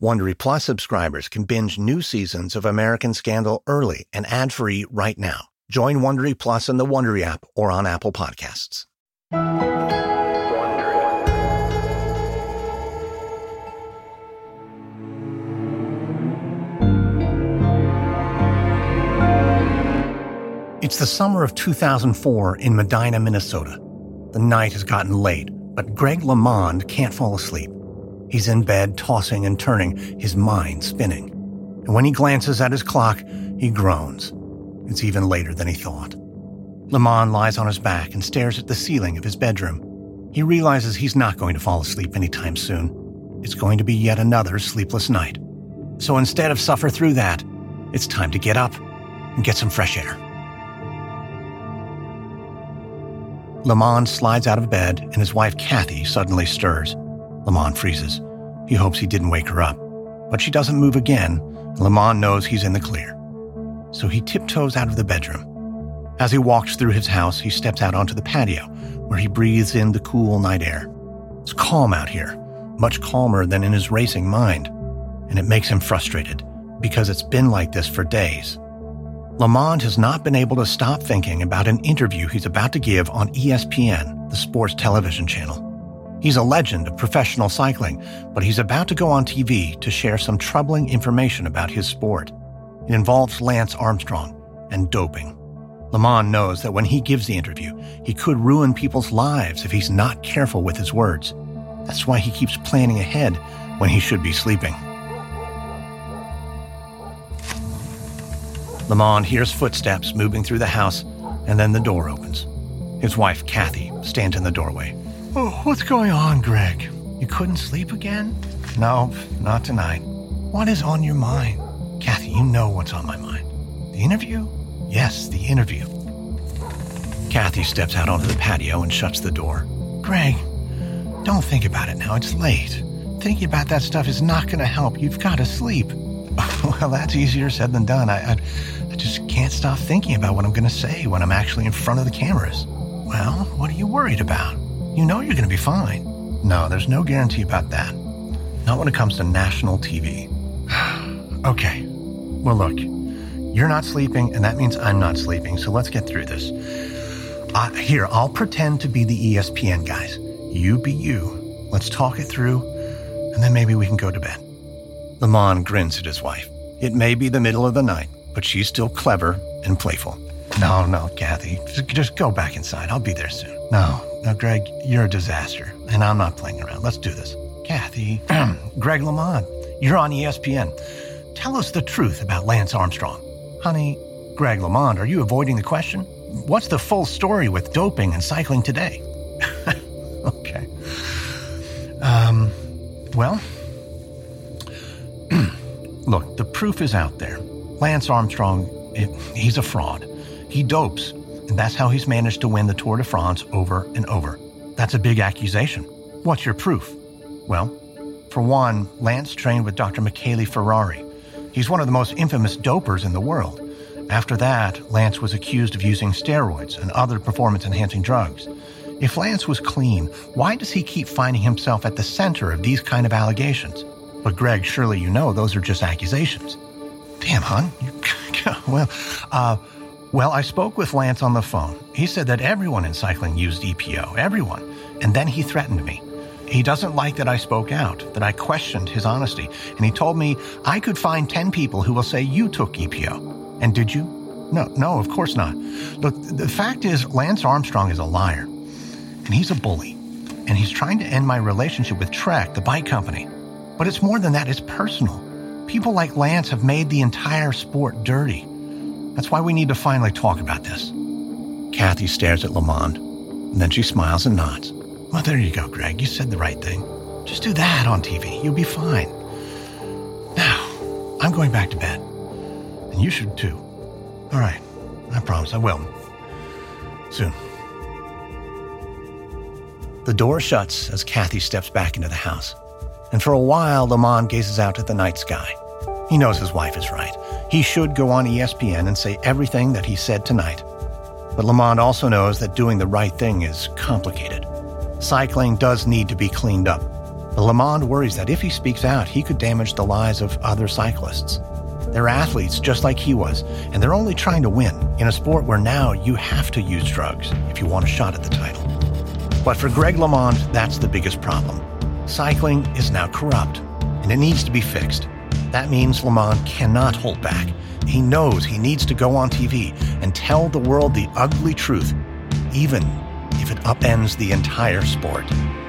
Wondery Plus subscribers can binge new seasons of American Scandal early and ad-free right now. Join Wondery Plus in the Wondery app or on Apple Podcasts. It's the summer of 2004 in Medina, Minnesota. The night has gotten late, but Greg LeMond can't fall asleep. He's in bed, tossing and turning, his mind spinning. And when he glances at his clock, he groans. It's even later than he thought. LeMond lies on his back and stares at the ceiling of his bedroom. He realizes he's not going to fall asleep anytime soon. It's going to be yet another sleepless night. So instead of suffer through that, it's time to get up and get some fresh air. LeMond slides out of bed, and his wife Kathy suddenly stirs. LeMond freezes. He hopes he didn't wake her up. But she doesn't move again, and LeMond knows he's in the clear. So he tiptoes out of the bedroom. As he walks through his house, he steps out onto the patio, where he breathes in the cool night air. It's calm out here, much calmer than in his racing mind, and it makes him frustrated, because it's been like this for days. LeMond has not been able to stop thinking about an interview he's about to give on ESPN, the sports television channel. He's a legend of professional cycling, but he's about to go on TV to share some troubling information about his sport. It involves Lance Armstrong and doping. LeMond knows that when he gives the interview, he could ruin people's lives if he's not careful with his words. That's why he keeps planning ahead when he should be sleeping. LeMond hears footsteps moving through the house, and then the door opens. His wife, Kathy, stands in the doorway. "Oh, what's going on, Greg? You couldn't sleep again?" "No, not tonight." "What is on your mind?" "Kathy, you know what's on my mind." "The interview?" "Yes, the interview." Kathy steps out onto the patio and shuts the door. "Greg, don't think about it now. It's late. Thinking about that stuff is not going to help. You've got to sleep." "Well, that's easier said than done. I just can't stop thinking about what I'm going to say when I'm actually in front of the cameras." "Well, what are you worried about? You know you're going to be fine." "No, there's no guarantee about that. Not when it comes to national TV." "Okay. Well, look, you're not sleeping, and that means I'm not sleeping, so let's get through this. Here, I'll pretend to be the ESPN guys. You be you. Let's talk it through, and then maybe we can go to bed." LeMond grins at his wife. It may be the middle of the night, but she's still clever and playful. No, Kathy, just go back inside. I'll be there soon." No, Greg, you're a disaster, and I'm not playing around. Let's do this." "Kathy, Greg LeMond, you're on ESPN. Tell us the truth about Lance Armstrong." "Honey, Greg LeMond, are you avoiding the question? What's the full story with doping and cycling today?" "Okay. Well, look, the proof is out there. Lance Armstrong, he's a fraud. He dopes, and that's how he's managed to win the Tour de France over and over. That's a big accusation. What's your proof?" "Well, for one, Lance trained with Dr. Michele Ferrari. He's one of the most infamous dopers in the world. After that, Lance was accused of using steroids and other performance-enhancing drugs. If Lance was clean, why does he keep finding himself at the center of these kind of allegations? But Greg, surely you know those are just accusations." "Damn, hon. Well, I spoke with Lance on the phone. He said that everyone in cycling used EPO, everyone. And then he threatened me. He doesn't like that I spoke out, that I questioned his honesty. And he told me I could find 10 people who will say you took EPO. And did you?" No, of course not. Look, the fact is Lance Armstrong is a liar. And he's a bully. And he's trying to end my relationship with Trek, the bike company. But it's more than that, it's personal. People like Lance have made the entire sport dirty. That's why we need to finally talk about this." Kathy stares at LeMond, and then she smiles and nods. "Well, there you go, Greg. You said the right thing. Just do that on TV. You'll be fine. Now, I'm going back to bed. And you should too. All right. I promise I will. Soon." The door shuts as Kathy steps back into the house. And for a while, LeMond gazes out at the night sky. He knows his wife is right. He should go on ESPN and say everything that he said tonight. But LeMond also knows that doing the right thing is complicated. Cycling does need to be cleaned up. But LeMond worries that if he speaks out, he could damage the lives of other cyclists. They're athletes just like he was, and they're only trying to win in a sport where now you have to use drugs if you want a shot at the title. But for Greg LeMond, that's the biggest problem. Cycling is now corrupt, and it needs to be fixed. That means LeMond cannot hold back. He knows he needs to go on TV and tell the world the ugly truth, even if it upends the entire sport.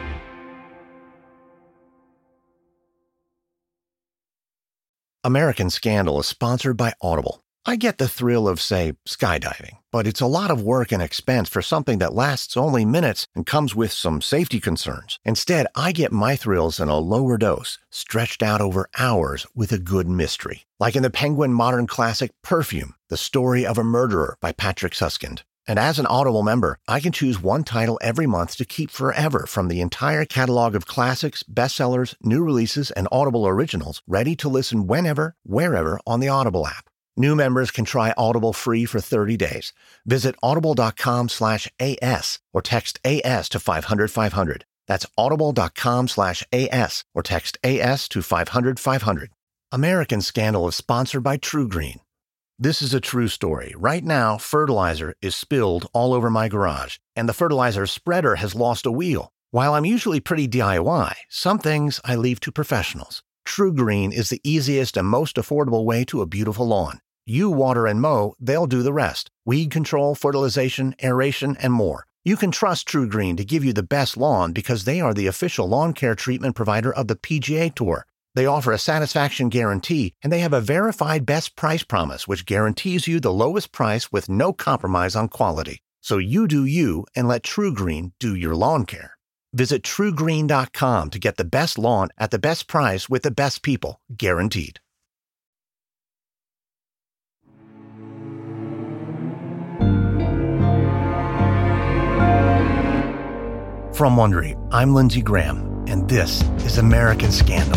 American Scandal is sponsored by Audible. I get the thrill of, say, skydiving, but it's a lot of work and expense for something that lasts only minutes and comes with some safety concerns. Instead, I get my thrills in a lower dose, stretched out over hours with a good mystery. Like in the Penguin modern classic Perfume, The Story of a Murderer by Patrick Suskind. And as an Audible member, I can choose one title every month to keep forever from the entire catalog of classics, bestsellers, new releases, and Audible originals, ready to listen whenever, wherever on the Audible app. New members can try Audible free for 30 days. Visit audible.com/AS or text AS to 500-500. That's audible.com/AS or text AS to 500-500. American Scandal is sponsored by TruGreen. This is a true story. Right now, fertilizer is spilled all over my garage, and the fertilizer spreader has lost a wheel. While I'm usually pretty DIY, some things I leave to professionals. TruGreen is the easiest and most affordable way to a beautiful lawn. You water and mow, they'll do the rest. Weed control, fertilization, aeration, and more. You can trust TruGreen to give you the best lawn because they are the official lawn care treatment provider of the PGA Tour. They offer a satisfaction guarantee, and they have a verified best price promise, which guarantees you the lowest price with no compromise on quality. So you do you and let TruGreen do your lawn care. Visit TruGreen.com to get the best lawn at the best price with the best people, guaranteed. From Wondery, I'm Lindsey Graham, and this is American Scandal.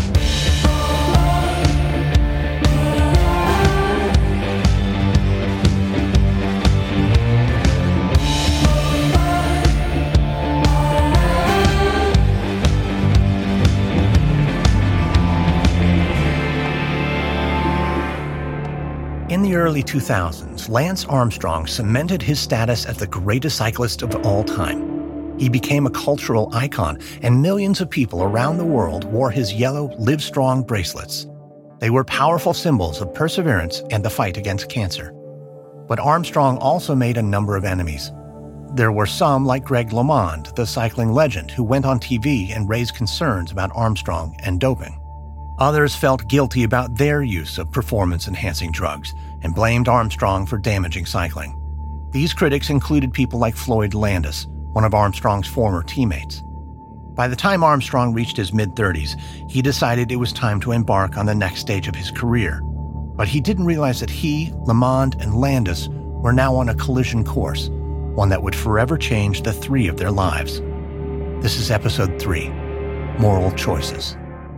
In the early 2000s, Lance Armstrong cemented his status as the greatest cyclist of all time. He became a cultural icon, and millions of people around the world wore his yellow Livestrong bracelets. They were powerful symbols of perseverance and the fight against cancer. But Armstrong also made a number of enemies. There were some like Greg LeMond, the cycling legend, who went on TV and raised concerns about Armstrong and doping. Others felt guilty about their use of performance-enhancing drugs and blamed Armstrong for damaging cycling. These critics included people like Floyd Landis, one of Armstrong's former teammates. By the time Armstrong reached his mid-30s, he decided it was time to embark on the next stage of his career. But he didn't realize that he, LeMond, and Landis were now on a collision course, one that would forever change the three of their lives. This is Episode 3, Moral Choices.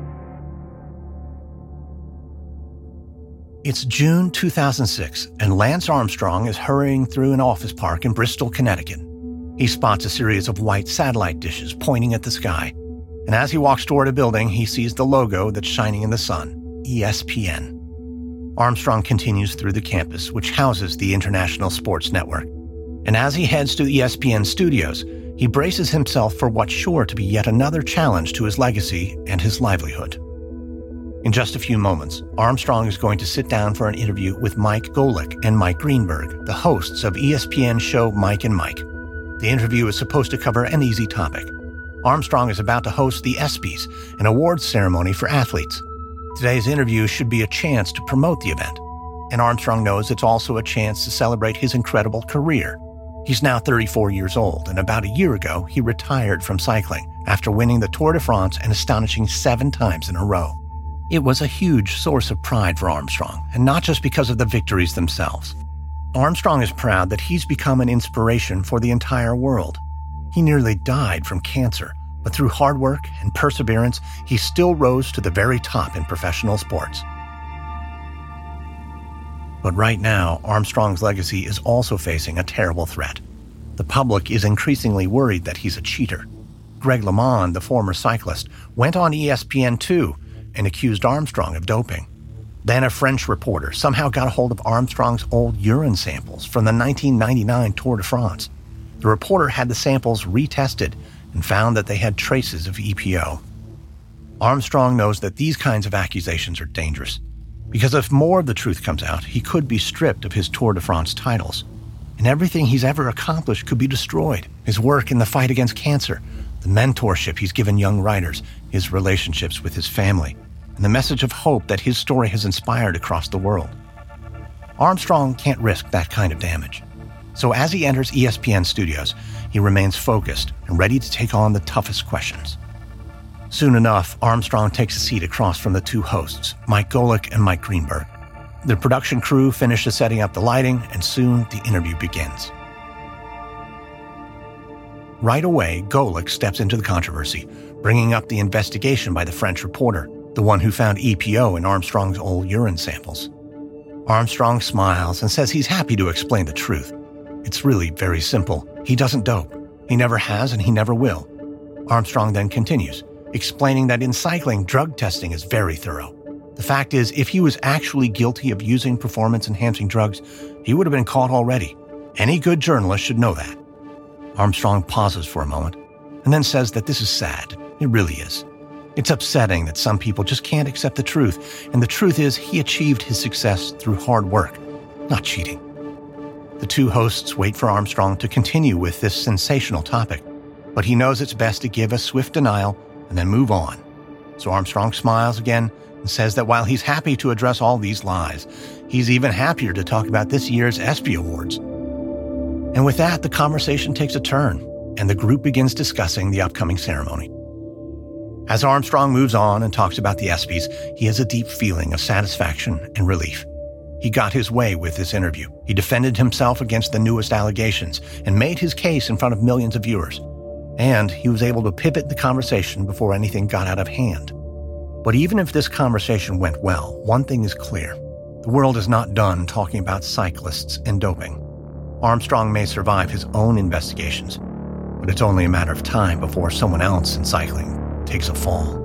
It's June 2006, and Lance Armstrong is hurrying through an office park in Bristol, Connecticut. He spots a series of white satellite dishes pointing at the sky, and as he walks toward a building, he sees the logo that's shining in the sun, ESPN. Armstrong continues through the campus, which houses the International Sports Network, and as he heads to ESPN studios, he braces himself for what's sure to be yet another challenge to his legacy and his livelihood. In just a few moments, Armstrong is going to sit down for an interview with Mike Golic and Mike Greenberg, the hosts of ESPN's show Mike and Mike. The interview is supposed to cover an easy topic. Armstrong is about to host the ESPYs, an awards ceremony for athletes. Today's interview should be a chance to promote the event, and Armstrong knows it's also a chance to celebrate his incredible career. He's now 34 years old, and about a year ago, he retired from cycling after winning the Tour de France an astonishing 7 times in a row. It was a huge source of pride for Armstrong, and not just because of the victories themselves. Armstrong is proud that he's become an inspiration for the entire world. He nearly died from cancer, but through hard work and perseverance, he still rose to the very top in professional sports. But right now, Armstrong's legacy is also facing a terrible threat. The public is increasingly worried that he's a cheater. Greg LeMond, the former cyclist, went on ESPN2 and accused Armstrong of doping. Then a French reporter somehow got a hold of Armstrong's old urine samples from the 1999 Tour de France. The reporter had the samples retested and found that they had traces of EPO. Armstrong knows that these kinds of accusations are dangerous, because if more of the truth comes out, he could be stripped of his Tour de France titles, and everything he's ever accomplished could be destroyed. His work in the fight against cancer, the mentorship he's given young riders, his relationships with his family, and the message of hope that his story has inspired across the world. Armstrong can't risk that kind of damage. So as he enters ESPN studios, he remains focused and ready to take on the toughest questions. Soon enough, Armstrong takes a seat across from the two hosts, Mike Golic and Mike Greenberg. The production crew finishes setting up the lighting, and soon the interview begins. Right away, Golic steps into the controversy, bringing up the investigation by the French reporter, the one who found EPO in Armstrong's old urine samples. Armstrong smiles and says he's happy to explain the truth. It's really very simple. He doesn't dope. He never has and he never will. Armstrong then continues, explaining that in cycling, drug testing is very thorough. The fact is, if he was actually guilty of using performance-enhancing drugs, he would have been caught already. Any good journalist should know that. Armstrong pauses for a moment and then says that this is sad. It really is. It's upsetting that some people just can't accept the truth, and the truth is he achieved his success through hard work, not cheating. The two hosts wait for Armstrong to continue with this sensational topic, but he knows it's best to give a swift denial and then move on. So Armstrong smiles again and says that while he's happy to address all these lies, he's even happier to talk about this year's ESPY Awards. And with that, the conversation takes a turn, and the group begins discussing the upcoming ceremony. As Armstrong moves on and talks about the ESPYs, he has a deep feeling of satisfaction and relief. He got his way with this interview. He defended himself against the newest allegations and made his case in front of millions of viewers. And he was able to pivot the conversation before anything got out of hand. But even if this conversation went well, one thing is clear. The world is not done talking about cyclists and doping. Armstrong may survive his own investigations, but it's only a matter of time before someone else in cycling takes a fall.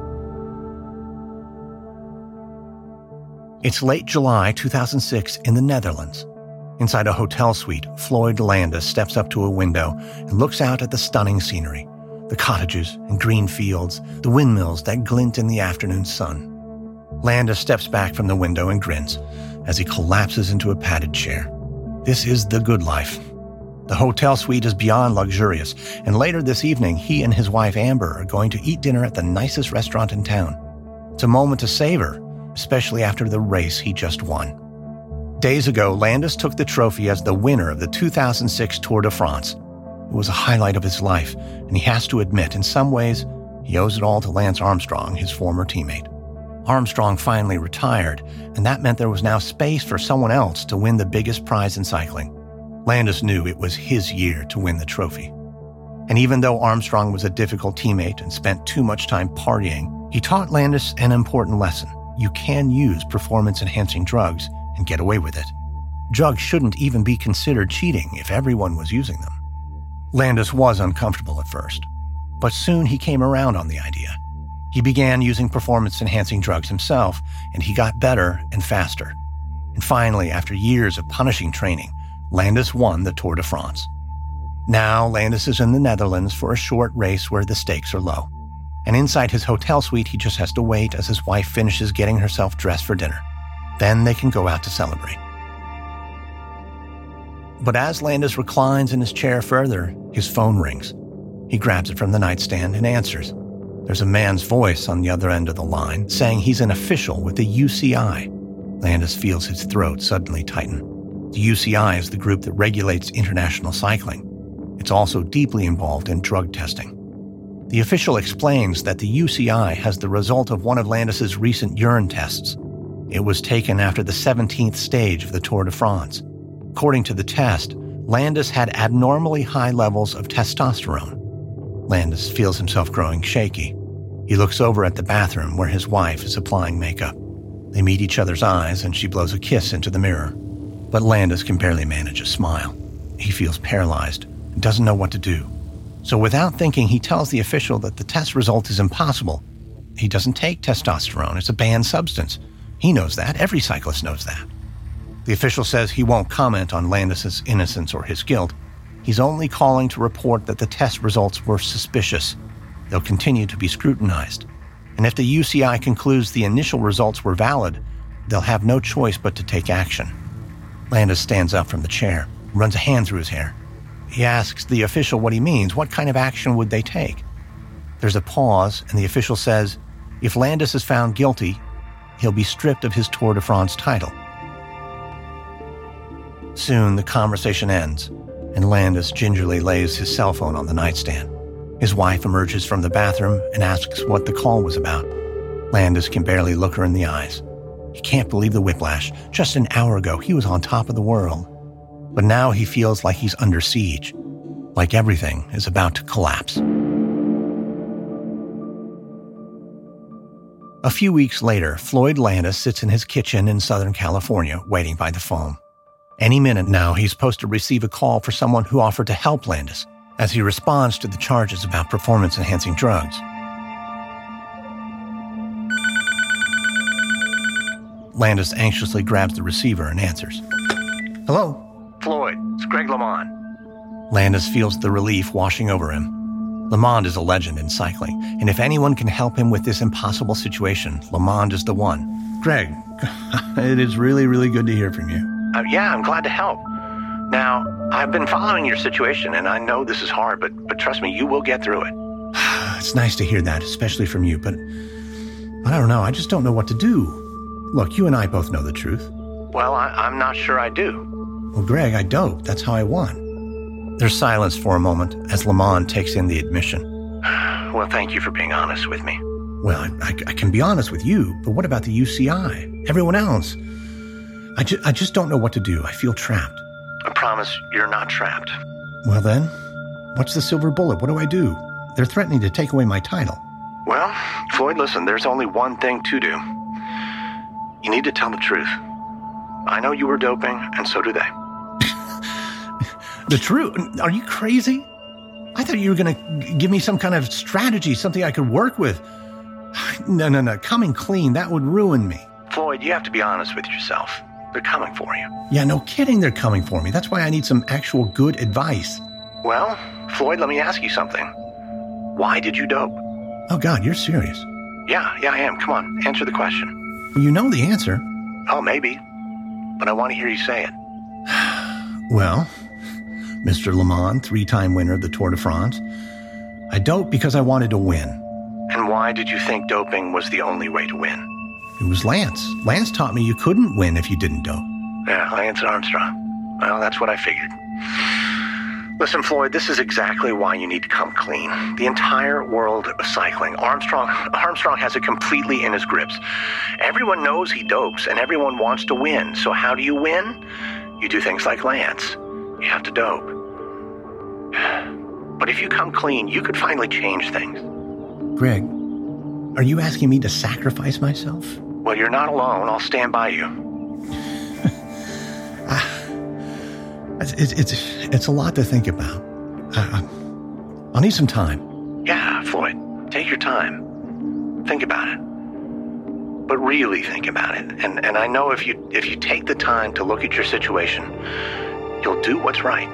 It's late July 2006 in the Netherlands. Inside a hotel suite, Floyd Landis steps up to a window and looks out at the stunning scenery, the cottages and green fields, the windmills that glint in the afternoon sun. Landis steps back from the window and grins as he collapses into a padded chair. This is the good life. The hotel suite is beyond luxurious, and later this evening, he and his wife Amber are going to eat dinner at the nicest restaurant in town. It's a moment to savor, especially after the race he just won. Days ago, Landis took the trophy as the winner of the 2006 Tour de France. It was a highlight of his life, and he has to admit, in some ways, he owes it all to Lance Armstrong, his former teammate. Armstrong finally retired, and that meant there was now space for someone else to win the biggest prize in cycling. Landis knew it was his year to win the trophy. And even though Armstrong was a difficult teammate and spent too much time partying, he taught Landis an important lesson. You can use performance-enhancing drugs and get away with it. Drugs shouldn't even be considered cheating if everyone was using them. Landis was uncomfortable at first, but soon he came around on the idea. He began using performance-enhancing drugs himself, and he got better and faster. And finally, after years of punishing training, Landis won the Tour de France. Now, Landis is in the Netherlands for a short race where the stakes are low. And inside his hotel suite, he just has to wait as his wife finishes getting herself dressed for dinner. Then they can go out to celebrate. But as Landis reclines in his chair further, his phone rings. He grabs it from the nightstand and answers. There's a man's voice on the other end of the line saying he's an official with the UCI. Landis feels his throat suddenly tighten. The UCI is the group that regulates international cycling. It's also deeply involved in drug testing. The official explains that the UCI has the result of one of Landis's recent urine tests. It was taken after the 17th stage of the Tour de France. According to the test, Landis had abnormally high levels of testosterone. Landis feels himself growing shaky. He looks over at the bathroom where his wife is applying makeup. They meet each other's eyes and she blows a kiss into the mirror. But Landis can barely manage a smile. He feels paralyzed and doesn't know what to do. So without thinking, he tells the official that the test result is impossible. He doesn't take testosterone. It's a banned substance. He knows that. Every cyclist knows that. The official says he won't comment on Landis' innocence or his guilt. He's only calling to report that the test results were suspicious. They'll continue to be scrutinized. And if the UCI concludes the initial results were valid, they'll have no choice but to take action. Landis stands up from the chair, runs a hand through his hair. He asks the official what he means. What kind of action would they take? There's a pause, and the official says, if Landis is found guilty, he'll be stripped of his Tour de France title. Soon, the conversation ends, and Landis gingerly lays his cell phone on the nightstand. His wife emerges from the bathroom and asks what the call was about. Landis can barely look her in the eyes. He can't believe the whiplash. Just an hour ago, he was on top of the world. But now he feels like he's under siege, like everything is about to collapse. A few weeks later, Floyd Landis sits in his kitchen in Southern California, waiting by the phone. Any minute now, he's supposed to receive a call for someone who offered to help Landis as he responds to the charges about performance-enhancing drugs. Landis anxiously grabs the receiver and answers. Hello? Floyd, it's Greg LeMond. Landis feels the relief washing over him. LeMond is a legend in cycling, and if anyone can help him with this impossible situation, LeMond is the one. Greg, it is really, really good to hear from you. Yeah, I'm glad to help. Now, I've been following your situation, and I know this is hard, but trust me, you will get through it. It's nice to hear that, especially from you, but I don't know. I just don't know what to do. Look, you and I both know the truth. Well, I'm not sure I do. Well, Greg, I doped. That's how I won. There's silence for a moment as LeMond takes in the admission. Well, thank you for being honest with me. Well, I can be honest with you, but what about the UCI? Everyone else? I just don't know what to do. I feel trapped. I promise you're not trapped. Well then, what's the silver bullet? What do I do? They're threatening to take away my title. Well, Floyd, listen, there's only one thing to do. You need to tell the truth. I know you were doping, and so do they. The truth? Are you crazy? I thought you were going to give me some kind of strategy, something I could work with. No. Coming clean, that would ruin me. Floyd, you have to be honest with yourself. They're coming for you. Yeah, no kidding, they're coming for me. That's why I need some actual good advice. Well, Floyd, let me ask you something. Why did you dope? Oh, God, you're serious. Yeah, I am. Come on, answer the question. Well, you know the answer. Oh, maybe. But I want to hear you say it. Well, Mr. LeMond, 3-time winner of the Tour de France, I doped because I wanted to win. And why did you think doping was the only way to win? It was Lance. Lance taught me you couldn't win if you didn't dope. Yeah, Lance Armstrong. Well, that's what I figured. Listen, Floyd, this is exactly why you need to come clean. The entire world of cycling. Armstrong has it completely in his grips. Everyone knows he dopes, and everyone wants to win. So how do you win? You do things like Lance. You have to dope. But if you come clean, you could finally change things. Greg, are you asking me to sacrifice myself? Well, you're not alone. I'll stand by you. It's a lot to think about. I'll need some time. Yeah, Floyd, take your time. Think about it. But really think about it. And I know if you take the time to look at your situation, you'll do what's right.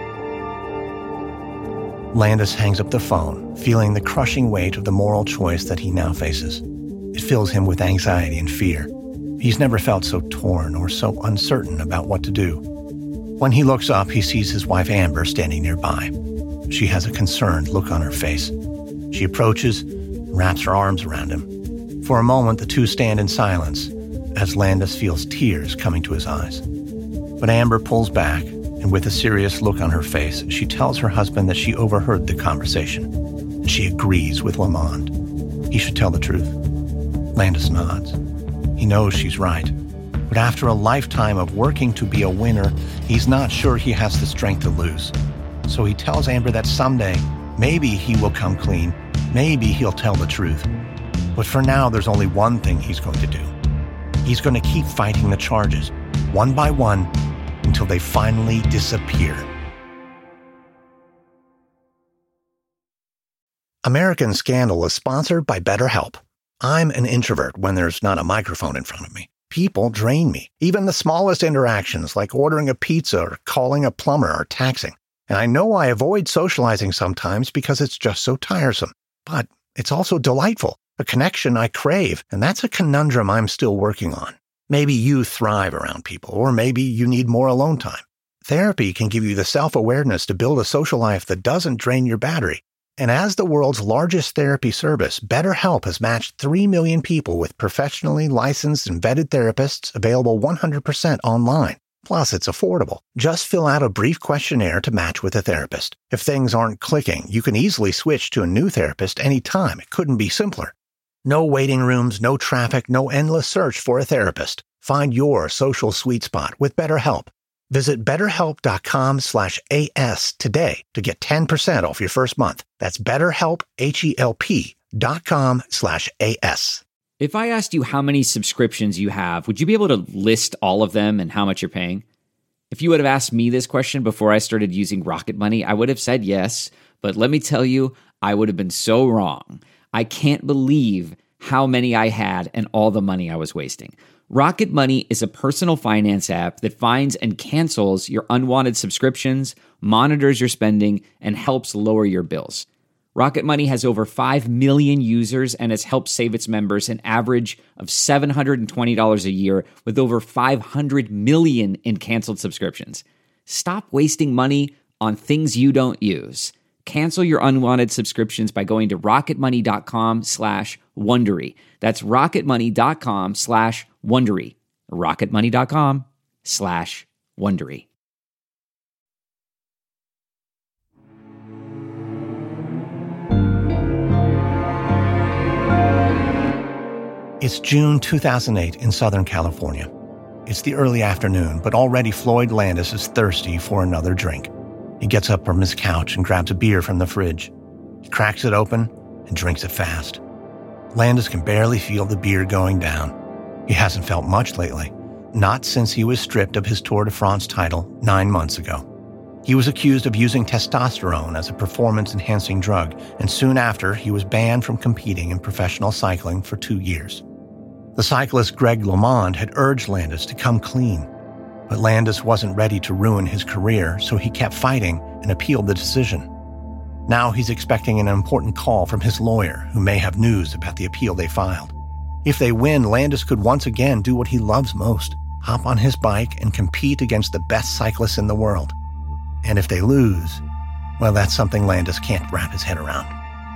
Landis hangs up the phone, feeling the crushing weight of the moral choice that he now faces. It fills him with anxiety and fear. He's never felt so torn or so uncertain about what to do. When he looks up, he sees his wife Amber standing nearby. She has a concerned look on her face. She approaches and wraps her arms around him. For a moment, the two stand in silence as Landis feels tears coming to his eyes. But Amber pulls back, and with a serious look on her face, she tells her husband that she overheard the conversation, and she agrees with LeMond. He should tell the truth. Landis nods. He knows she's right. But after a lifetime of working to be a winner, he's not sure he has the strength to lose. So he tells Amber that someday, maybe he will come clean. Maybe he'll tell the truth. But for now, there's only one thing he's going to do. He's going to keep fighting the charges, one by one, until they finally disappear. American Scandal is sponsored by BetterHelp. I'm an introvert when there's not a microphone in front of me. People drain me. Even the smallest interactions, like ordering a pizza or calling a plumber, are taxing. And I know I avoid socializing sometimes because it's just so tiresome. But it's also delightful, a connection I crave, and that's a conundrum I'm still working on. Maybe you thrive around people, or maybe you need more alone time. Therapy can give you the self-awareness to build a social life that doesn't drain your battery. And as the world's largest therapy service, BetterHelp has matched 3 million people with professionally licensed and vetted therapists available 100% online. Plus, it's affordable. Just fill out a brief questionnaire to match with a therapist. If things aren't clicking, you can easily switch to a new therapist anytime. It couldn't be simpler. No waiting rooms, no traffic, no endless search for a therapist. Find your social sweet spot with BetterHelp. Visit BetterHelp.com/AS today to get 10% off your first month. That's BetterHelp, HELP.com/AS. If I asked you how many subscriptions you have, would you be able to list all of them and how much you're paying? If you would have asked me this question before I started using Rocket Money, I would have said yes. But let me tell you, I would have been so wrong. I can't believe how many I had and all the money I was wasting. Rocket Money is a personal finance app that finds and cancels your unwanted subscriptions, monitors your spending, and helps lower your bills. Rocket Money has over 5 million users and has helped save its members an average of $720 a year with over 500 million in canceled subscriptions. Stop wasting money on things you don't use. Cancel your unwanted subscriptions by going to rocketmoney.com/Wondery. That's rocketmoney.com/Wondery. rocketmoney.com/Wondery. It's June 2008 in Southern California. It's the early afternoon, but already Floyd Landis is thirsty for another drink. He gets up from his couch and grabs a beer from the fridge. He cracks it open and drinks it fast. Landis can barely feel the beer going down. He hasn't felt much lately, not since he was stripped of his Tour de France title 9 months ago. He was accused of using testosterone as a performance-enhancing drug, and soon after, he was banned from competing in professional cycling for 2 years. The cyclist Greg LeMond had urged Landis to come clean, but Landis wasn't ready to ruin his career, so he kept fighting and appealed the decision. Now he's expecting an important call from his lawyer, who may have news about the appeal they filed. If they win, Landis could once again do what he loves most, hop on his bike and compete against the best cyclists in the world. And if they lose, well, that's something Landis can't wrap his head around.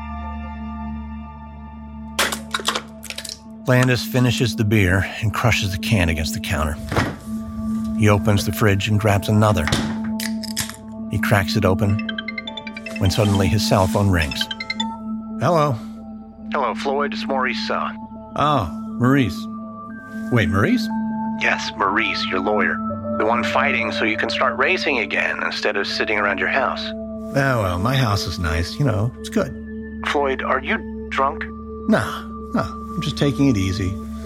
Landis finishes the beer and crushes the can against the counter. He opens the fridge and grabs another. He cracks it open when suddenly his cell phone rings. Hello. Hello, Floyd. It's Maurice. Oh, Maurice. Wait, Maurice? Yes, Maurice, your lawyer. The one fighting so you can start racing again instead of sitting around your house. Oh, well, my house is nice. You know, it's good. Floyd, are you drunk? No, I'm just taking it easy.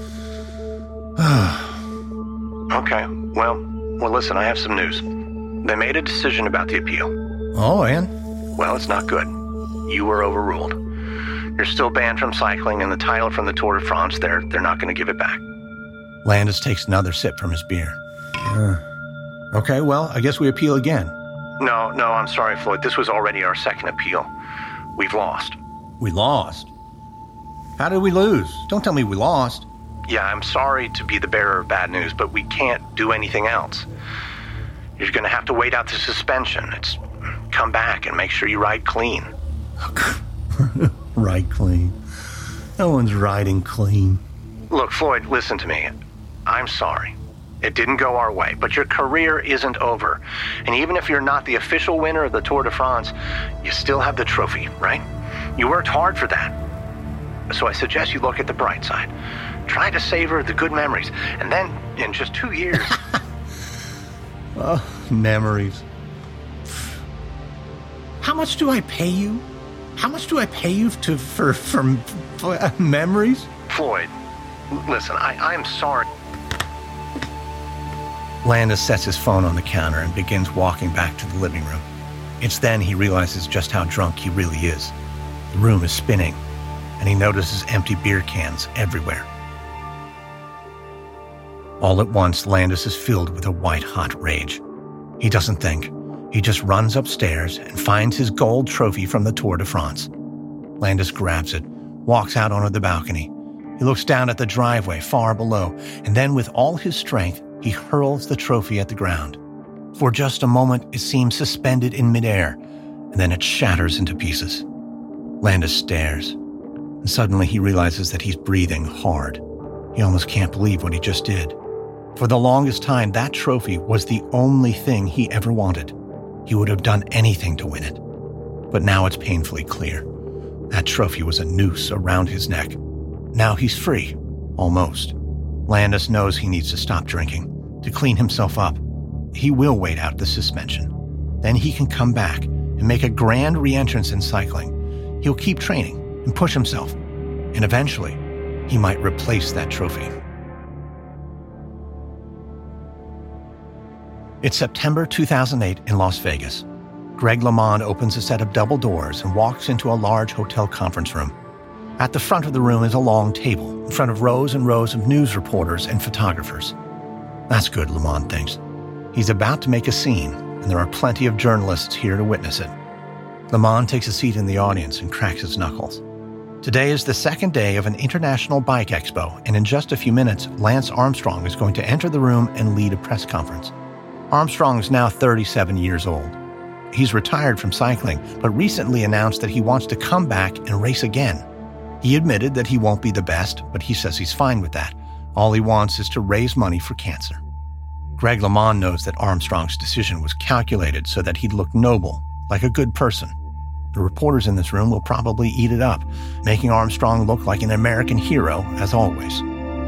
Okay, well, listen, I have some news. They made a decision about the appeal. Oh, and? Well, it's not good. You were overruled. You're still banned from cycling, and the title from the Tour de France, they're not going to give it back. Landis takes another sip from his beer. Okay, well, I guess we appeal again. No, I'm sorry, Floyd. This was already our second appeal. We've lost. We lost? How did we lose? Don't tell me we lost. Yeah, I'm sorry to be the bearer of bad news, but we can't do anything else. You're going to have to wait out the suspension. It's come back and make sure you ride clean. Ride clean? No one's riding clean. Look, Floyd, listen to me. I'm sorry. It didn't go our way, but your career isn't over. And even if you're not the official winner of the Tour de France, you still have the trophy, right? You worked hard for that. So I suggest you look at the bright side. Try to savor the good memories. And then, in just 2 years... Oh, memories. How much do I pay you? How much do I pay you for memories? Floyd, listen, I'm sorry. Landis sets his phone on the counter and begins walking back to the living room. It's then he realizes just how drunk he really is. The room is spinning, and he notices empty beer cans everywhere. All at once, Landis is filled with a white-hot rage. He doesn't think. He just runs upstairs and finds his gold trophy from the Tour de France. Landis grabs it, walks out onto the balcony. He looks down at the driveway far below, and then with all his strength, he hurls the trophy at the ground. For just a moment, it seems suspended in midair, and then it shatters into pieces. Landis stares, and suddenly he realizes that he's breathing hard. He almost can't believe what he just did. For the longest time, that trophy was the only thing he ever wanted. He would have done anything to win it. But now it's painfully clear. That trophy was a noose around his neck. Now he's free, almost. Landis knows he needs to stop drinking, to clean himself up. He will wait out the suspension. Then he can come back and make a grand re-entrance in cycling. He'll keep training and push himself, and eventually, he might replace that trophy. It's September 2008 in Las Vegas. Greg LeMond opens a set of double doors and walks into a large hotel conference room. At the front of the room is a long table in front of rows and rows of news reporters and photographers. That's good, LeMond thinks. He's about to make a scene, and there are plenty of journalists here to witness it. LeMond takes a seat in the audience and cracks his knuckles. Today is the second day of an international bike expo, and in just a few minutes, Lance Armstrong is going to enter the room and lead a press conference. Armstrong is now 37 years old. He's retired from cycling, but recently announced that he wants to come back and race again. He admitted that he won't be the best, but he says he's fine with that. All he wants is to raise money for cancer. Greg LeMond knows that Armstrong's decision was calculated so that he'd look noble, like a good person. The reporters in this room will probably eat it up, making Armstrong look like an American hero, as always.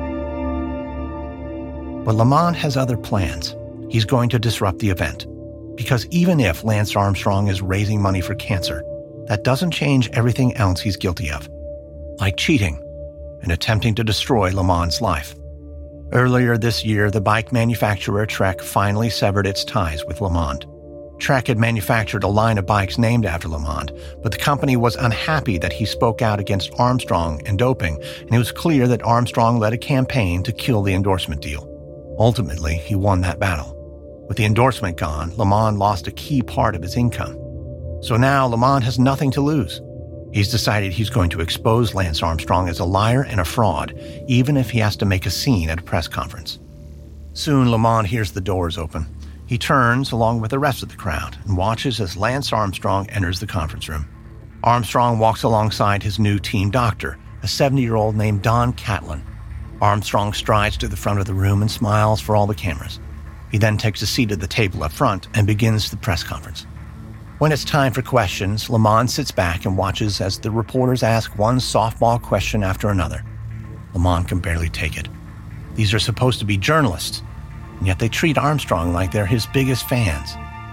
But LeMond has other plans. He's going to disrupt the event. Because even if Lance Armstrong is raising money for cancer, that doesn't change everything else he's guilty of. Like cheating and attempting to destroy LeMond's life. Earlier this year, the bike manufacturer Trek finally severed its ties with LeMond. Trek had manufactured a line of bikes named after LeMond, but the company was unhappy that he spoke out against Armstrong and doping, and it was clear that Armstrong led a campaign to kill the endorsement deal. Ultimately, he won that battle. With the endorsement gone, LeMond lost a key part of his income. So now LeMond has nothing to lose. He's decided he's going to expose Lance Armstrong as a liar and a fraud, even if he has to make a scene at a press conference. Soon, LeMond hears the doors open. He turns, along with the rest of the crowd, and watches as Lance Armstrong enters the conference room. Armstrong walks alongside his new team doctor, a 70-year-old named Don Catlin. Armstrong strides to the front of the room and smiles for all the cameras. He then takes a seat at the table up front and begins the press conference. When it's time for questions, LeMond sits back and watches as the reporters ask one softball question after another. LeMond can barely take it. These are supposed to be journalists, and yet they treat Armstrong like they're his biggest fans.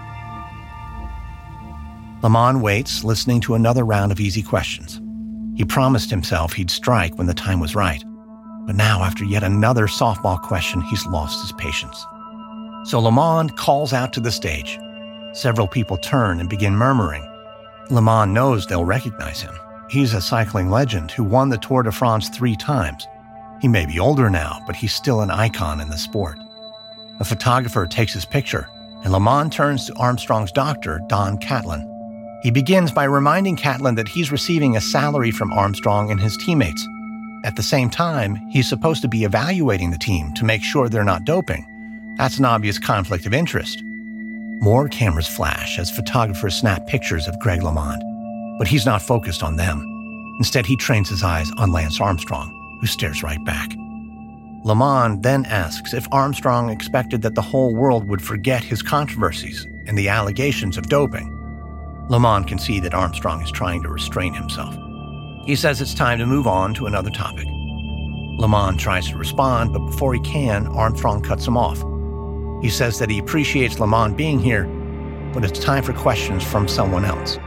LeMond waits, listening to another round of easy questions. He promised himself he'd strike when the time was right. But now, after yet another softball question, he's lost his patience. So LeMond calls out to the stage. Several people turn and begin murmuring. LeMond knows they'll recognize him. He's a cycling legend who won the Tour de France 3 times. He may be older now, but he's still an icon in the sport. A photographer takes his picture, and LeMond turns to Armstrong's doctor, Don Catlin. He begins by reminding Catlin that he's receiving a salary from Armstrong and his teammates. At the same time, he's supposed to be evaluating the team to make sure they're not doping. That's an obvious conflict of interest. More cameras flash as photographers snap pictures of Greg LeMond, but he's not focused on them. Instead, he trains his eyes on Lance Armstrong, who stares right back. LeMond then asks if Armstrong expected that the whole world would forget his controversies and the allegations of doping. LeMond can see that Armstrong is trying to restrain himself. He says it's time to move on to another topic. LeMond tries to respond, but before he can, Armstrong cuts him off. He says that he appreciates LeMond being here, but it's time for questions from someone else.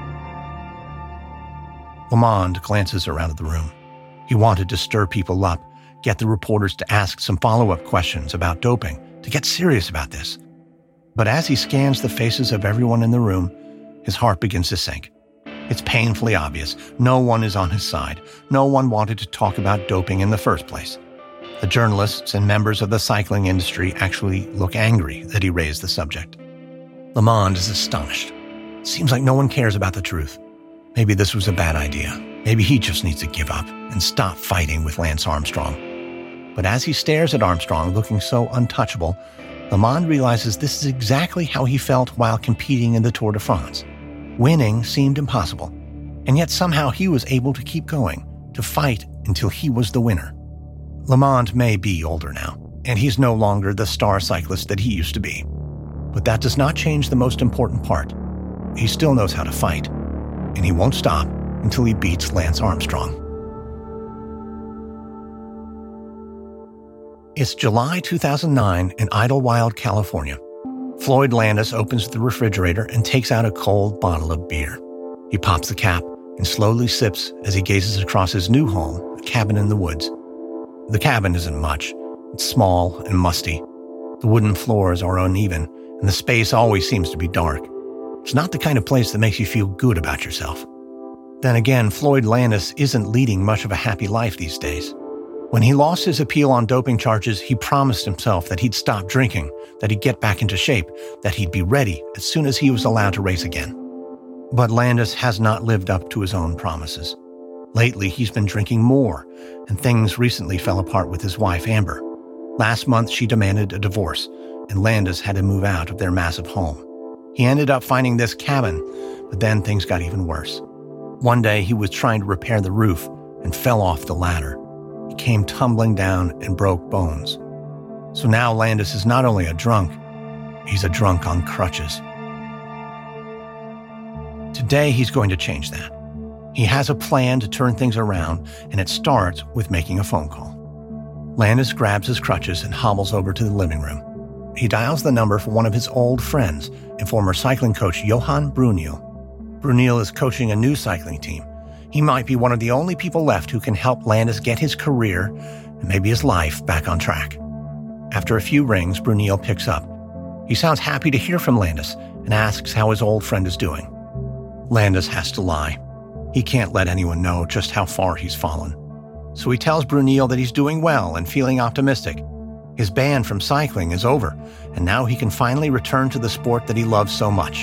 LeMond glances around at the room. He wanted to stir people up, get the reporters to ask some follow-up questions about doping, to get serious about this. But as he scans the faces of everyone in the room, his heart begins to sink. It's painfully obvious. No one is on his side. No one wanted to talk about doping in the first place. The journalists and members of the cycling industry actually look angry that he raised the subject. LeMond is astonished. Seems like no one cares about the truth. Maybe this was a bad idea. Maybe he just needs to give up and stop fighting with Lance Armstrong. But as he stares at Armstrong looking so untouchable, LeMond realizes this is exactly how he felt while competing in the Tour de France. Winning seemed impossible, and yet somehow he was able to keep going, to fight until he was the winner. LeMond may be older now, and he's no longer the star cyclist that he used to be. But that does not change the most important part. He still knows how to fight, and he won't stop until he beats Lance Armstrong. It's July 2009 in Idlewild, California. Floyd Landis opens the refrigerator and takes out a cold bottle of beer. He pops the cap and slowly sips as he gazes across his new home, a cabin in the woods. The cabin isn't much. It's small and musty. The wooden floors are uneven, and the space always seems to be dark. It's not the kind of place that makes you feel good about yourself. Then again, Floyd Landis isn't leading much of a happy life these days. When he lost his appeal on doping charges, he promised himself that he'd stop drinking, that he'd get back into shape, that he'd be ready as soon as he was allowed to race again. But Landis has not lived up to his own promises. Lately, he's been drinking more, and things recently fell apart with his wife, Amber. Last month, she demanded a divorce, and Landis had to move out of their massive home. He ended up finding this cabin, but then things got even worse. One day, he was trying to repair the roof and fell off the ladder. He came tumbling down and broke bones. So now Landis is not only a drunk, he's a drunk on crutches. Today, he's going to change that. He has a plan to turn things around, and it starts with making a phone call. Landis grabs his crutches and hobbles over to the living room. He dials the number for one of his old friends and former cycling coach Johan Bruyneel. Bruyneel is coaching a new cycling team. He might be one of the only people left who can help Landis get his career and maybe his life back on track. After a few rings, Bruyneel picks up. He sounds happy to hear from Landis and asks how his old friend is doing. Landis has to lie. He can't let anyone know just how far he's fallen. So he tells Bruyneel that he's doing well and feeling optimistic. His ban from cycling is over, and now he can finally return to the sport that he loves so much.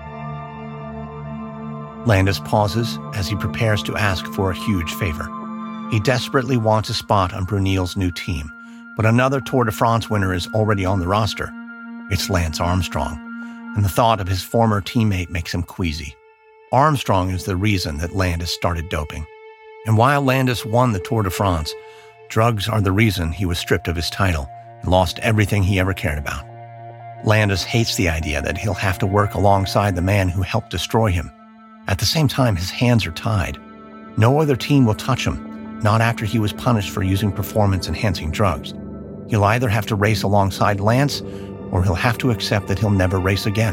Landis pauses as he prepares to ask for a huge favor. He desperately wants a spot on Bruyneel's new team, but another Tour de France winner is already on the roster. It's Lance Armstrong, and the thought of his former teammate makes him queasy. Armstrong is the reason that Landis started doping. And while Landis won the Tour de France, drugs are the reason he was stripped of his title and lost everything he ever cared about. Landis hates the idea that he'll have to work alongside the man who helped destroy him. At the same time, his hands are tied. No other team will touch him, not after he was punished for using performance-enhancing drugs. He'll either have to race alongside Lance, or he'll have to accept that he'll never race again.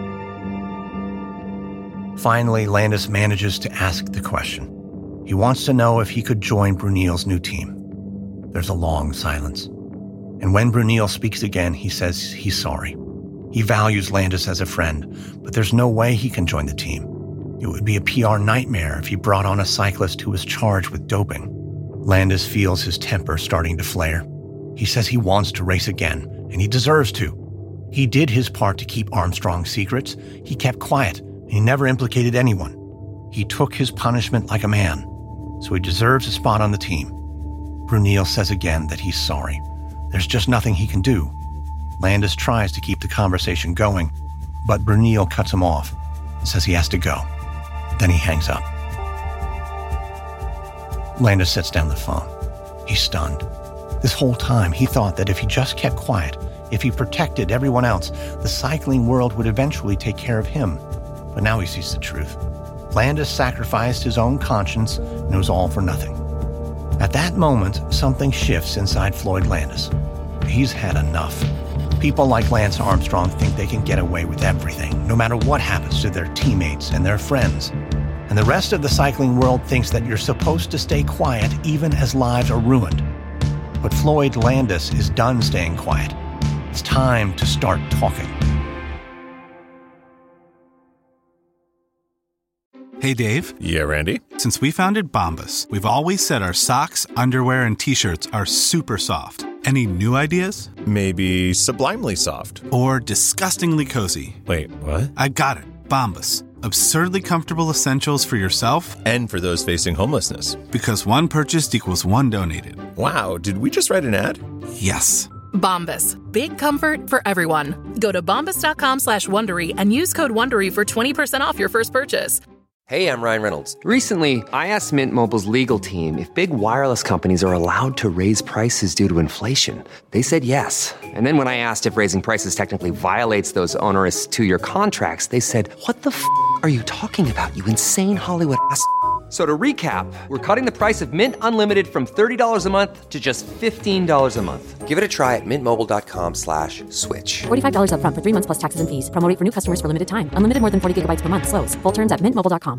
Finally, Landis manages to ask the question. He wants to know if he could join Bruyneel's new team. There's a long silence. And when Bruyneel speaks again, he says he's sorry. He values Landis as a friend, but there's no way he can join the team. It would be a PR nightmare if he brought on a cyclist who was charged with doping. Landis feels his temper starting to flare. He says he wants to race again, and he deserves to. He did his part to keep Armstrong's secrets. He kept quiet, and he never implicated anyone. He took his punishment like a man, so he deserves a spot on the team. Bruyneel says again that he's sorry. There's just nothing he can do. Landis tries to keep the conversation going, but Bruyneel cuts him off and says he has to go. Then he hangs up. Landis sets down the phone. He's stunned. This whole time, he thought that if he just kept quiet, if he protected everyone else, the cycling world would eventually take care of him. But now he sees the truth. Landis sacrificed his own conscience, and it was all for nothing. At that moment, something shifts inside Floyd Landis. He's had enough. People like Lance Armstrong think they can get away with everything, no matter what happens to their teammates and their friends. And the rest of the cycling world thinks that you're supposed to stay quiet even as lives are ruined. But Floyd Landis is done staying quiet. It's time to start talking. Hey, Dave. Yeah, Randy? Since we founded Bombas, we've always said our socks, underwear, and T-shirts are super soft. Any new ideas? Maybe sublimely soft. Or disgustingly cozy. Wait, what? I got it. Bombas. Absurdly comfortable essentials for yourself and for those facing homelessness. Because one purchased equals one donated. Wow, did we just write an ad? Yes. Bombas. Big comfort for everyone. Go to bombas.com/Wondery and use code Wondery for 20% off your first purchase. Hey, I'm Ryan Reynolds. Recently, I asked Mint Mobile's legal team if big wireless companies are allowed to raise prices due to inflation. They said yes. And then when I asked if raising prices technically violates those onerous two-year contracts, they said, "What the f*** are you talking about, you insane Hollywood ass?" So to recap, we're cutting the price of Mint Unlimited from $30 a month to just $15 a month. Give it a try at mintmobile.com/switch. $45 up front for 3 months plus taxes and fees. Promo rate for new customers for limited time. Unlimited more than 40 gigabytes per month. Slows full terms at mintmobile.com.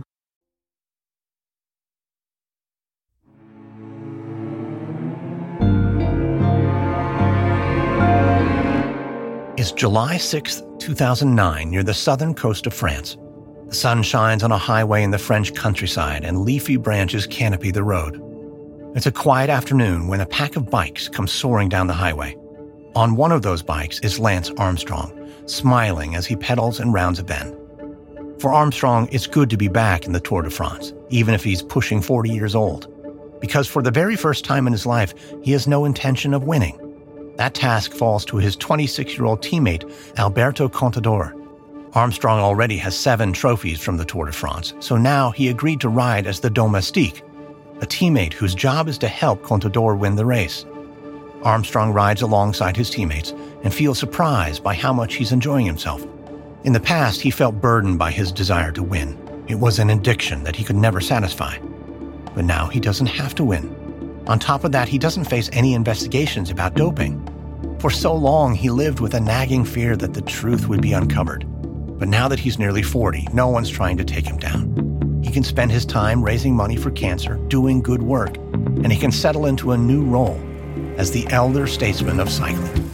It's July 6th, 2009, near the southern coast of France. The sun shines on a highway in the French countryside, and leafy branches canopy the road. It's a quiet afternoon when a pack of bikes come soaring down the highway. On one of those bikes is Lance Armstrong, smiling as he pedals and rounds a bend. For Armstrong, it's good to be back in the Tour de France, even if he's pushing 40 years old. Because for the very first time in his life, he has no intention of winning. That task falls to his 26-year-old teammate, Alberto Contador. Armstrong already has 7 trophies from the Tour de France, so now he agreed to ride as the domestique, a teammate whose job is to help Contador win the race. Armstrong rides alongside his teammates and feels surprised by how much he's enjoying himself. In the past, he felt burdened by his desire to win. It was an addiction that he could never satisfy. But now he doesn't have to win. On top of that, he doesn't face any investigations about doping. For so long, he lived with a nagging fear that the truth would be uncovered. But now that he's nearly 40, no one's trying to take him down. He can spend his time raising money for cancer, doing good work, and he can settle into a new role as the elder statesman of cycling.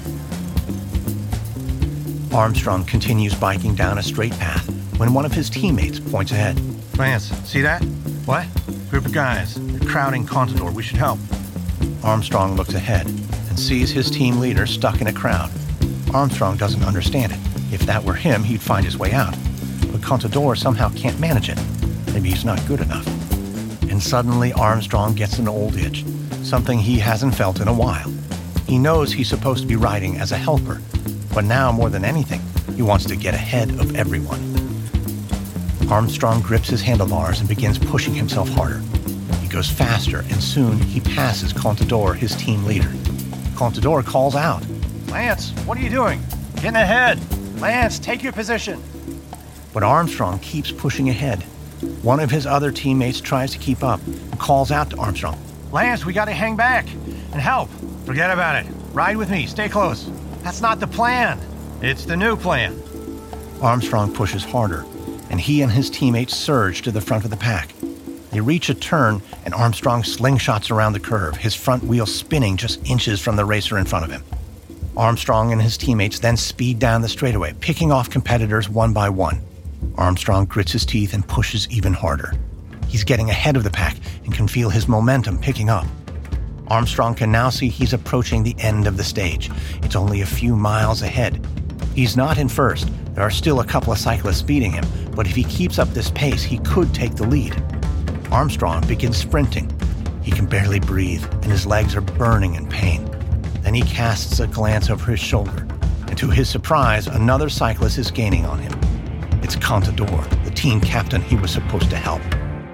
Armstrong continues biking down a straight path when one of his teammates points ahead. Lance, see that? What? Group of guys. They're crowding Contador. We should help. Armstrong looks ahead and sees his team leader stuck in a crowd. Armstrong doesn't understand it. If that were him, he'd find his way out. But Contador somehow can't manage it. Maybe he's not good enough. And suddenly Armstrong gets an old itch, something he hasn't felt in a while. He knows he's supposed to be riding as a helper, but now more than anything, he wants to get ahead of everyone. Armstrong grips his handlebars and begins pushing himself harder. He goes faster, and soon he passes Contador, his team leader. Contador calls out, "Lance, what are you doing? Getting ahead! Lance, take your position!" But Armstrong keeps pushing ahead. One of his other teammates tries to keep up and calls out to Armstrong, "Lance, we gotta hang back and help." "Forget about it. Ride with me. Stay close." "That's not the plan. It's the new plan." Armstrong pushes harder, and he and his teammates surge to the front of the pack. They reach a turn, and Armstrong slingshots around the curve, his front wheel spinning just inches from the racer in front of him. Armstrong and his teammates then speed down the straightaway, picking off competitors one by one. Armstrong grits his teeth and pushes even harder. He's getting ahead of the pack and can feel his momentum picking up. Armstrong can now see he's approaching the end of the stage. It's only a few miles ahead. He's not in first. There are still a couple of cyclists beating him, but if he keeps up this pace, he could take the lead. Armstrong begins sprinting. He can barely breathe, and his legs are burning in pain. Then he casts a glance over his shoulder, and to his surprise, another cyclist is gaining on him. It's Contador, the team captain he was supposed to help.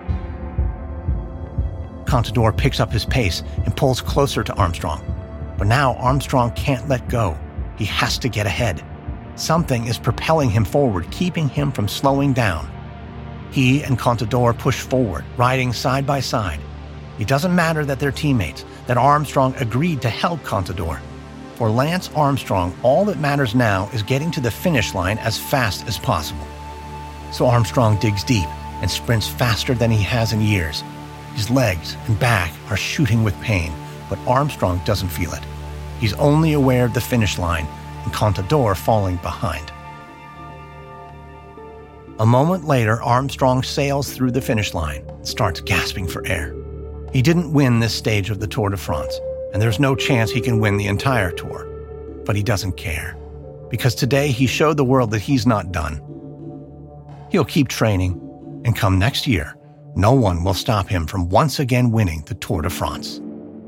Contador picks up his pace and pulls closer to Armstrong. But now Armstrong can't let go. He has to get ahead. Something is propelling him forward, keeping him from slowing down. He and Contador push forward, riding side by side. It doesn't matter that they're teammates, that Armstrong agreed to help Contador. For Lance Armstrong, all that matters now is getting to the finish line as fast as possible. So Armstrong digs deep and sprints faster than he has in years. His legs and back are shooting with pain, but Armstrong doesn't feel it. He's only aware of the finish line and Contador falling behind. A moment later, Armstrong sails through the finish line and starts gasping for air. He didn't win this stage of the Tour de France, and there's no chance he can win the entire tour. But he doesn't care, because today he showed the world that he's not done. He'll keep training, and come next year, no one will stop him from once again winning the Tour de France.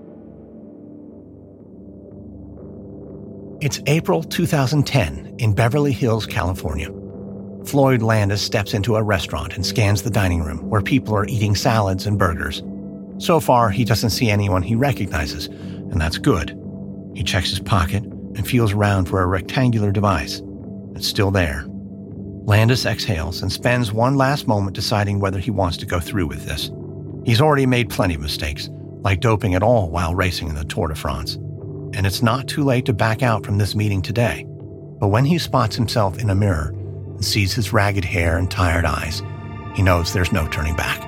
It's April 2010 in Beverly Hills, California. Floyd Landis steps into a restaurant and scans the dining room where people are eating salads and burgers. So far, he doesn't see anyone he recognizes, and that's good. He checks his pocket and feels around for a rectangular device. It's still there. Landis exhales and spends one last moment deciding whether he wants to go through with this. He's already made plenty of mistakes, like doping at all while racing in the Tour de France. And it's not too late to back out from this meeting today. But when he spots himself in a mirror and sees his ragged hair and tired eyes, he knows there's no turning back.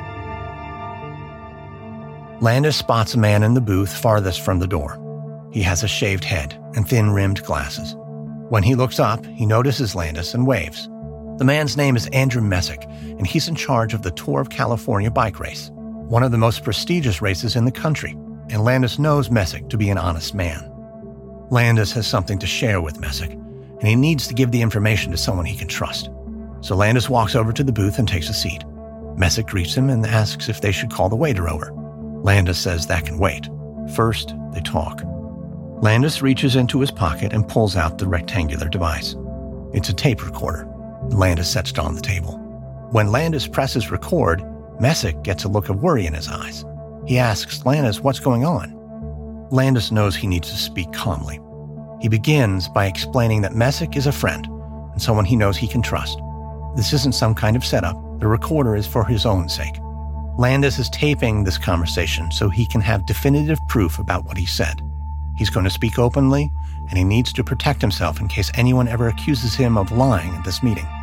Landis spots a man in the booth farthest from the door. He has a shaved head and thin-rimmed glasses. When he looks up, he notices Landis and waves. The man's name is Andrew Messick, and he's in charge of the Tour of California bike race, one of the most prestigious races in the country, and Landis knows Messick to be an honest man. Landis has something to share with Messick, and he needs to give the information to someone he can trust. So Landis walks over to the booth and takes a seat. Messick greets him and asks if they should call the waiter over. Landis says that can wait. First, they talk. Landis reaches into his pocket and pulls out the rectangular device. It's a tape recorder. Landis sets it on the table. When Landis presses record, Messick gets a look of worry in his eyes. He asks Landis what's going on. Landis knows he needs to speak calmly. He begins by explaining that Messick is a friend and someone he knows he can trust. This isn't some kind of setup. The recorder is for his own sake. Landis is taping this conversation so he can have definitive proof about what he said. He's going to speak openly, and he needs to protect himself in case anyone ever accuses him of lying at this meeting.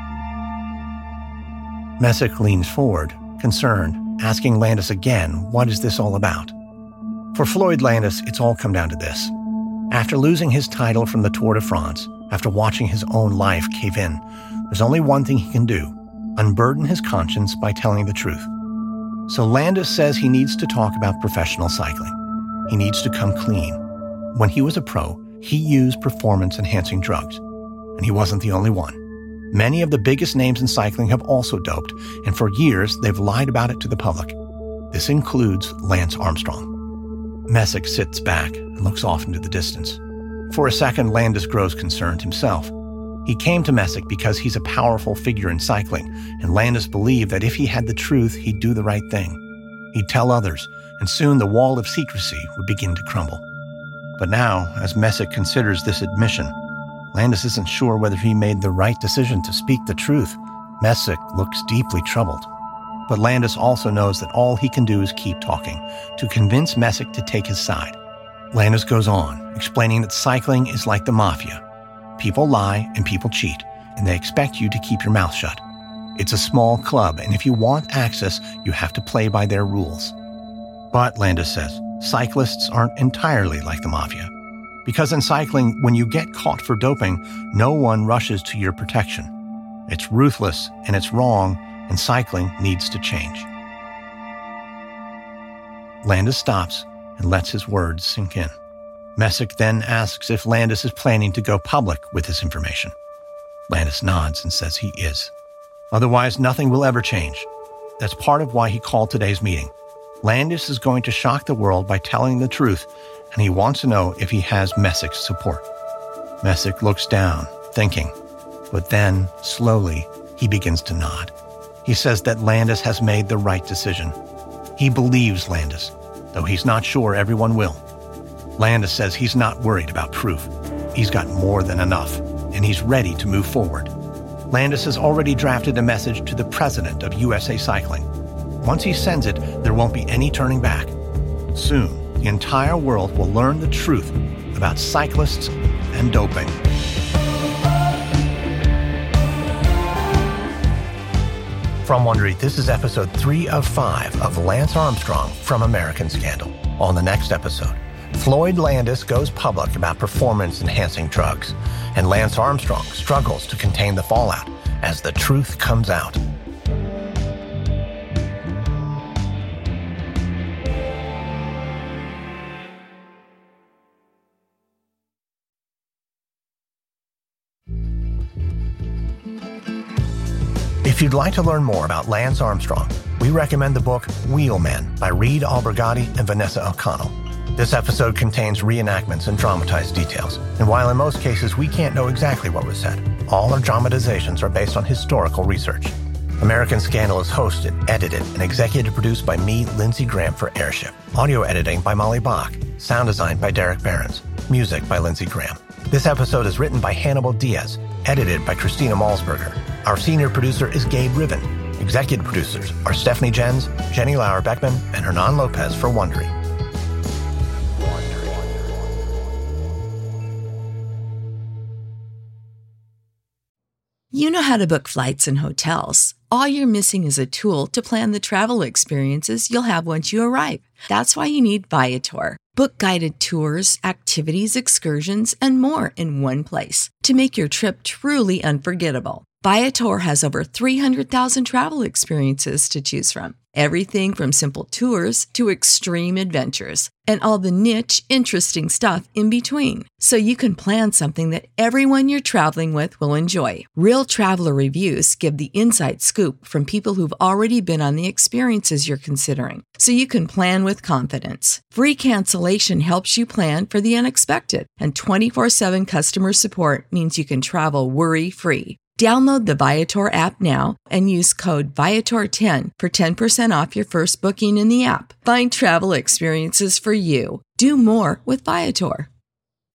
Messick leans forward, concerned, asking Landis again, what is this all about? For Floyd Landis, it's all come down to this. After losing his title from the Tour de France, after watching his own life cave in, there's only one thing he can do: unburden his conscience by telling the truth. So Landis says he needs to talk about professional cycling. He needs to come clean. When he was a pro, he used performance-enhancing drugs, and he wasn't the only one. Many of the biggest names in cycling have also doped, and for years they've lied about it to the public. This includes Lance Armstrong. Messick sits back and looks off into the distance. For a second, Landis grows concerned himself. He came to Messick because he's a powerful figure in cycling, and Landis believed that if he had the truth, he'd do the right thing. He'd tell others, and soon the wall of secrecy would begin to crumble. But now, as Messick considers this admission, Landis isn't sure whether he made the right decision to speak the truth. Messick looks deeply troubled. But Landis also knows that all he can do is keep talking, to convince Messick to take his side. Landis goes on, explaining that cycling is like the mafia. People lie and people cheat, and they expect you to keep your mouth shut. It's a small club, and if you want access, you have to play by their rules. But, Landis says, cyclists aren't entirely like the mafia. Because in cycling, when you get caught for doping, no one rushes to your protection. It's ruthless and it's wrong, and cycling needs to change. Landis stops and lets his words sink in. Messick then asks if Landis is planning to go public with this information. Landis nods and says he is. Otherwise, nothing will ever change. That's part of why he called today's meeting. Landis is going to shock the world by telling the truth, and he wants to know if he has Messick's support. Messick looks down, thinking, but then, slowly, he begins to nod. He says that Landis has made the right decision. He believes Landis, though he's not sure everyone will. Landis says he's not worried about proof. He's got more than enough, and he's ready to move forward. Landis has already drafted a message to the president of USA Cycling. Once he sends it, there won't be any turning back. Soon, the entire world will learn the truth about cyclists and doping. From Wondery, this is episode 3 of 5 of Lance Armstrong from American Scandal. On the next episode, Floyd Landis goes public about performance-enhancing drugs, and Lance Armstrong struggles to contain the fallout as the truth comes out. If you'd like to learn more about Lance Armstrong, we recommend the book Wheelman by Reed Albergati and Vanessa O'Connell. This episode contains reenactments and dramatized details, and while in most cases we can't know exactly what was said, all our dramatizations are based on historical research. American Scandal is hosted, edited, and executive produced by me, Lindsey Graham, for Airship. Audio editing by Molly Bach. Sound design by Derek Behrens. Music by Lindsey Graham. This episode is written by Hannibal Diaz, edited by Christina Malsberger. Our senior producer is Gabe Riven. Executive producers are Stephanie Jens, Jenny Lauer-Beckman, and Hernan Lopez for Wondery. You know how to book flights and hotels. All you're missing is a tool to plan the travel experiences you'll have once you arrive. That's why you need Viator. Book guided tours, activities, excursions, and more in one place to make your trip truly unforgettable. Viator has over 300,000 travel experiences to choose from. Everything from simple tours to extreme adventures and all the niche, interesting stuff in between. So you can plan something that everyone you're traveling with will enjoy. Real traveler reviews give the inside scoop from people who've already been on the experiences you're considering. So you can plan with confidence. Free cancellation helps you plan for the unexpected. And 24/7 customer support means you can travel worry-free. Download the Viator app now and use code Viator10 for 10% off your first booking in the app. Find travel experiences for you. Do more with Viator.